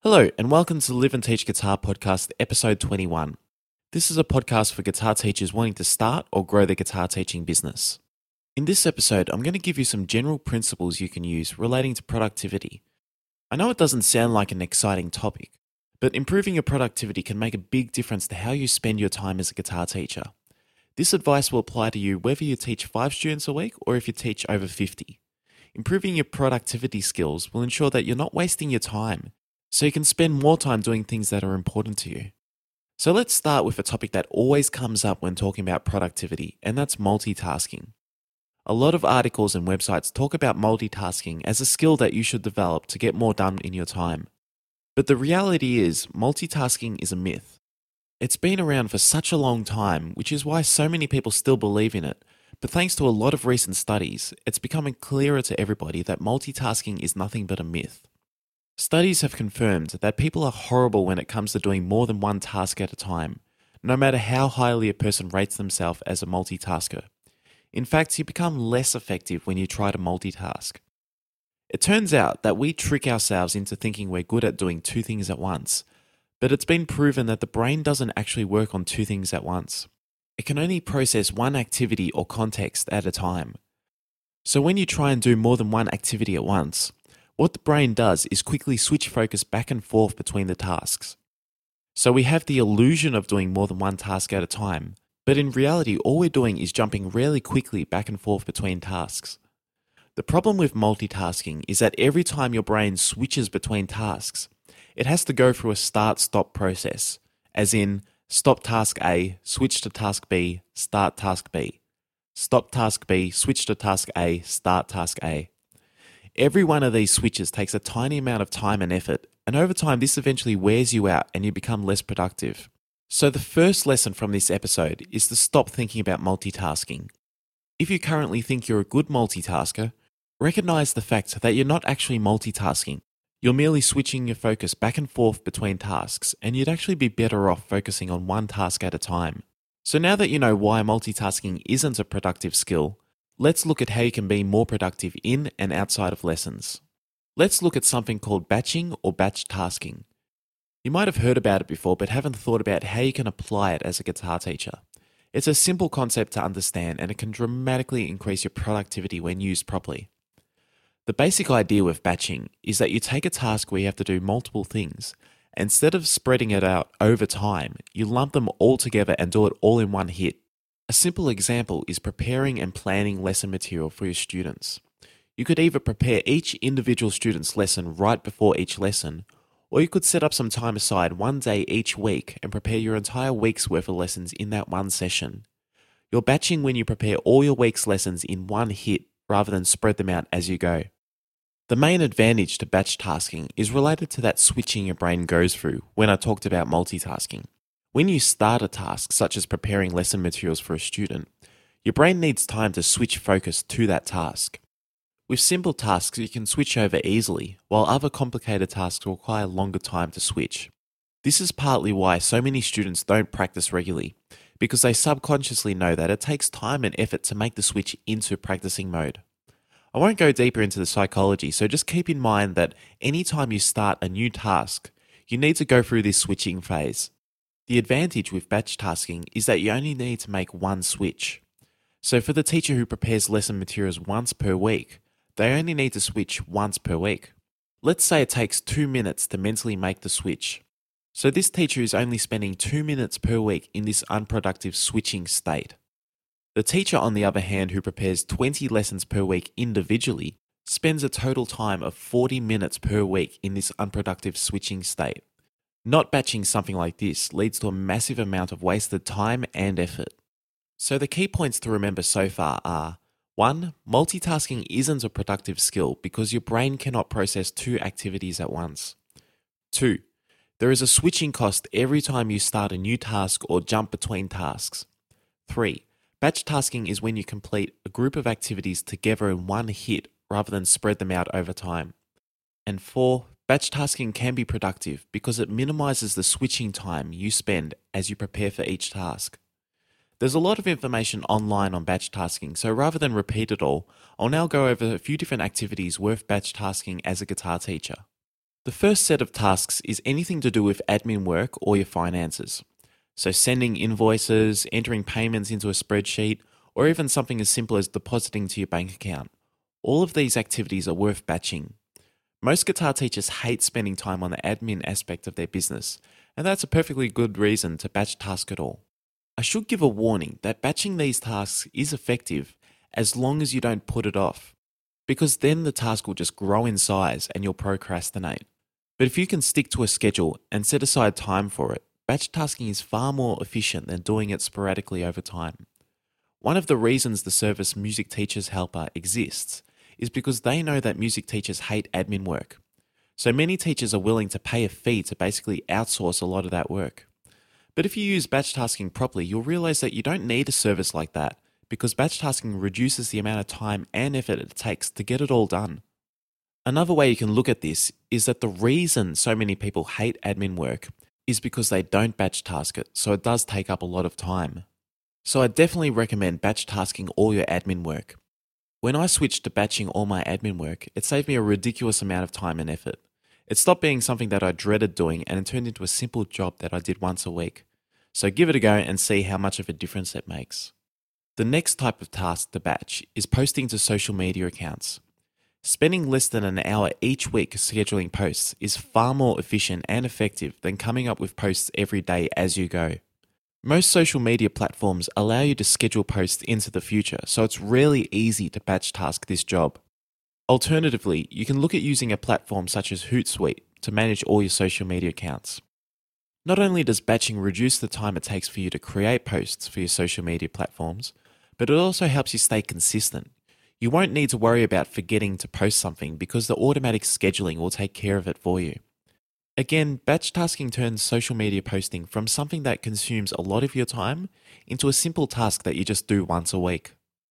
Hello, and welcome to the Live and Teach Guitar Podcast, episode 21. This is a podcast for guitar teachers wanting to start or grow their guitar teaching business. In this episode, I'm going to give you some general principles you can use relating to productivity. I know it doesn't sound like an exciting topic, but improving your productivity can make a big difference to how you spend your time as a guitar teacher. This advice will apply to you whether you teach 5 students a week or if you teach over 50. Improving your productivity skills will ensure that you're not wasting your time, so you can spend more time doing things that are important to you. So let's start with a topic that always comes up when talking about productivity, and that's multitasking. A lot of articles and websites talk about multitasking as a skill that you should develop to get more done in your time. But the reality is, multitasking is a myth. It's been around for such a long time, which is why so many people still believe in it. But thanks to a lot of recent studies, it's becoming clearer to everybody that multitasking is nothing but a myth. Studies have confirmed that people are horrible when it comes to doing more than one task at a time, no matter how highly a person rates themselves as a multitasker. In fact, you become less effective when you try to multitask. It turns out that we trick ourselves into thinking we're good at doing 2 things at once, but it's been proven that the brain doesn't actually work on 2 things at once. It can only process one activity or context at a time. So when you try and do more than one activity at once, what the brain does is quickly switch focus back and forth between the tasks. So we have the illusion of doing more than one task at a time, but in reality all we're doing is jumping really quickly back and forth between tasks. The problem with multitasking is that every time your brain switches between tasks, it has to go through a start-stop process, as in stop task A, switch to task B, start task B. Stop task B, switch to task A, start task A. Every one of these switches takes a tiny amount of time and effort, and over time this eventually wears you out and you become less productive. So the first lesson from this episode is to stop thinking about multitasking. If you currently think you're a good multitasker, recognize the fact that you're not actually multitasking. You're merely switching your focus back and forth between tasks, and you'd actually be better off focusing on one task at a time. So now that you know why multitasking isn't a productive skill, let's look at how you can be more productive in and outside of lessons. Let's look at something called batching or batch tasking. You might have heard about it before but haven't thought about how you can apply it as a guitar teacher. It's a simple concept to understand and it can dramatically increase your productivity when used properly. The basic idea with batching is that you take a task where you have to do multiple things. Instead of spreading it out over time, you lump them all together and do it all in one hit. A simple example is preparing and planning lesson material for your students. You could either prepare each individual student's lesson right before each lesson, or you could set up some time aside one day each week and prepare your entire week's worth of lessons in that one session. You're batching when you prepare all your week's lessons in one hit rather than spread them out as you go. The main advantage to batch tasking is related to that switching your brain goes through when I talked about multitasking. When you start a task, such as preparing lesson materials for a student, your brain needs time to switch focus to that task. With simple tasks, you can switch over easily, while other complicated tasks require longer time to switch. This is partly why so many students don't practice regularly, because they subconsciously know that it takes time and effort to make the switch into practicing mode. I won't go deeper into the psychology, so just keep in mind that anytime you start a new task, you need to go through this switching phase. The advantage with batch tasking is that you only need to make one switch. So for the teacher who prepares lesson materials once per week, they only need to switch once per week. Let's say it takes 2 minutes to mentally make the switch. So this teacher is only spending 2 minutes per week in this unproductive switching state. The teacher, on the other hand, who prepares 20 lessons per week individually, spends a total time of 40 minutes per week in this unproductive switching state. Not batching something like this leads to a massive amount of wasted time and effort. So the key points to remember so far are: 1. Multitasking isn't a productive skill because your brain cannot process 2 activities at once. 2. There is a switching cost every time you start a new task or jump between tasks. 3. Batch tasking is when you complete a group of activities together in one hit rather than spread them out over time. And 4. Batch tasking can be productive because it minimizes the switching time you spend as you prepare for each task. There's a lot of information online on batch tasking, so rather than repeat it all, I'll now go over a few different activities worth batch tasking as a guitar teacher. The first set of tasks is anything to do with admin work or your finances. So sending invoices, entering payments into a spreadsheet, or even something as simple as depositing to your bank account. All of these activities are worth batching. Most guitar teachers hate spending time on the admin aspect of their business, and that's a perfectly good reason to batch task it all. I should give a warning that batching these tasks is effective as long as you don't put it off, because then the task will just grow in size and you'll procrastinate. But if you can stick to a schedule and set aside time for it, batch tasking is far more efficient than doing it sporadically over time. One of the reasons the service Music Teachers Helper exists is because they know that music teachers hate admin work. So many teachers are willing to pay a fee to basically outsource a lot of that work. But if you use batch tasking properly, you'll realize that you don't need a service like that because batch tasking reduces the amount of time and effort it takes to get it all done. Another way you can look at this is that the reason so many people hate admin work is because they don't batch task it, so it does take up a lot of time. So I definitely recommend batch tasking all your admin work. When I switched to batching all my admin work, it saved me a ridiculous amount of time and effort. It stopped being something that I dreaded doing and it turned into a simple job that I did once a week. So give it a go and see how much of a difference it makes. The next type of task to batch is posting to social media accounts. Spending less than an hour each week scheduling posts is far more efficient and effective than coming up with posts every day as you go. Most social media platforms allow you to schedule posts into the future, so it's really easy to batch task this job. Alternatively, you can look at using a platform such as Hootsuite to manage all your social media accounts. Not only does batching reduce the time it takes for you to create posts for your social media platforms, but it also helps you stay consistent. You won't need to worry about forgetting to post something because the automatic scheduling will take care of it for you. Again, batch tasking turns social media posting from something that consumes a lot of your time into a simple task that you just do once a week.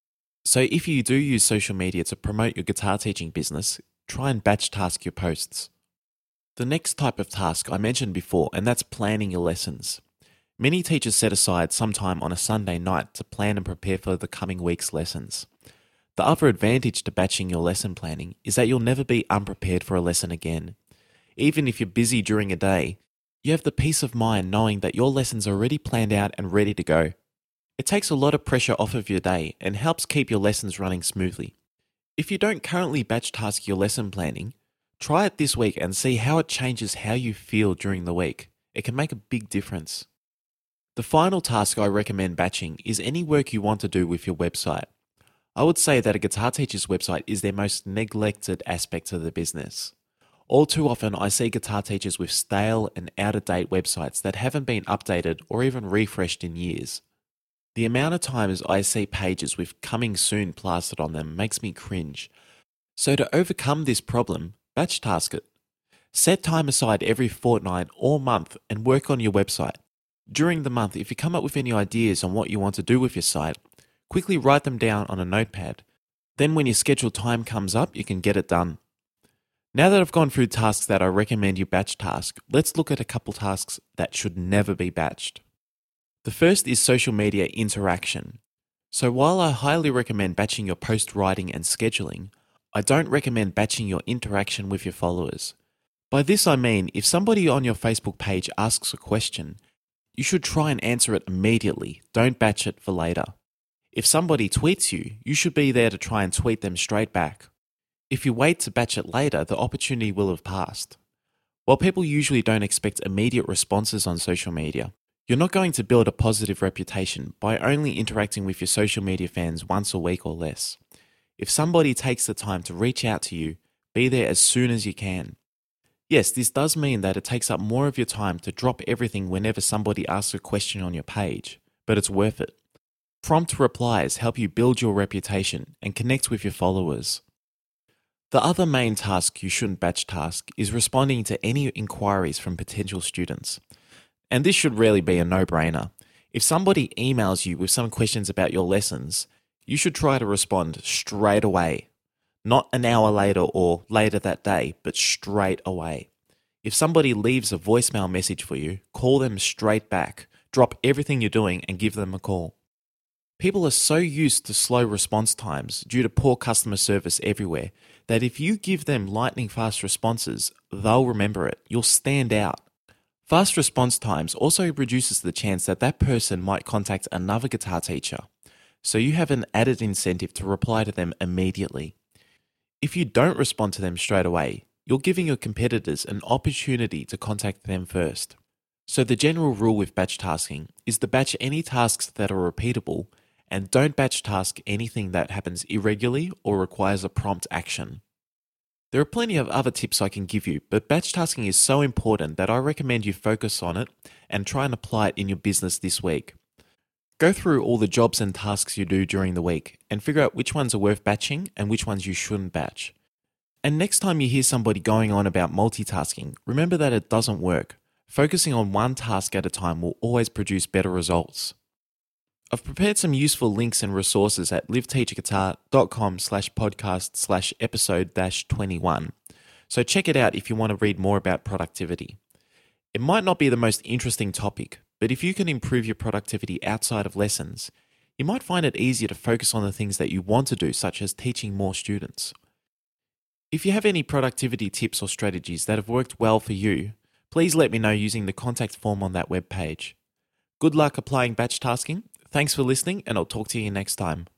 So if you do use social media to promote your guitar teaching business, try and batch task your posts. The next type of task I mentioned before, and that's planning your lessons. Many teachers set aside some time on a Sunday night to plan and prepare for the coming week's lessons. The other advantage to batching your lesson planning is that you'll never be unprepared for a lesson again. Even if you're busy during a day, you have the peace of mind knowing that your lessons are already planned out and ready to go. It takes a lot of pressure off of your day and helps keep your lessons running smoothly. If you don't currently batch task your lesson planning, try it this week and see how it changes how you feel during the week. It can make a big difference. The final task I recommend batching is any work you want to do with your website. I would say that a guitar teacher's website is their most neglected aspect of the business. All too often, I see guitar teachers with stale and out-of-date websites that haven't been updated or even refreshed in years. The amount of times I see pages with "coming soon" plastered on them makes me cringe. So to overcome this problem, batch task it. Set time aside every fortnight or month and work on your website. During the month, if you come up with any ideas on what you want to do with your site, quickly write them down on a notepad. Then when your scheduled time comes up, you can get it done. Now that I've gone through tasks that I recommend you batch task, let's look at a couple tasks that should never be batched. The first is social media interaction. So while I highly recommend batching your post writing and scheduling, I don't recommend batching your interaction with your followers. By this I mean, if somebody on your Facebook page asks a question, you should try and answer it immediately, don't batch it for later. If somebody tweets you, you should be there to try and tweet them straight back. If you wait to batch it later, the opportunity will have passed. While people usually don't expect immediate responses on social media, you're not going to build a positive reputation by only interacting with your social media fans once a week or less. If somebody takes the time to reach out to you, be there as soon as you can. Yes, this does mean that it takes up more of your time to drop everything whenever somebody asks a question on your page, but it's worth it. Prompt replies help you build your reputation and connect with your followers. The other main task you shouldn't batch task is responding to any inquiries from potential students. And this should really be a no-brainer. If somebody emails you with some questions about your lessons, you should try to respond straight away. Not an hour later or later that day, but straight away. If somebody leaves a voicemail message for you, call them straight back. Drop everything you're doing and give them a call. People are so used to slow response times due to poor customer service everywhere that if you give them lightning fast responses, they'll remember it. You'll stand out. Fast response times also reduces the chance that that person might contact another guitar teacher, so you have an added incentive to reply to them immediately. If you don't respond to them straight away, you're giving your competitors an opportunity to contact them first. So the general rule with batch tasking is to batch any tasks that are repeatable and don't batch task anything that happens irregularly or requires a prompt action. There are plenty of other tips I can give you, but batch tasking is so important that I recommend you focus on it and try and apply it in your business this week. Go through all the jobs and tasks you do during the week and figure out which ones are worth batching and which ones you shouldn't batch. And next time you hear somebody going on about multitasking, remember that it doesn't work. Focusing on one task at a time will always produce better results. I've prepared some useful links and resources at liveteacherguitar.com/podcast/episode-21. So check it out if you want to read more about productivity. It might not be the most interesting topic, but if you can improve your productivity outside of lessons, you might find it easier to focus on the things that you want to do, such as teaching more students. If you have any productivity tips or strategies that have worked well for you, please let me know using the contact form on that webpage. Good luck applying batch tasking. Thanks for listening, and I'll talk to you next time.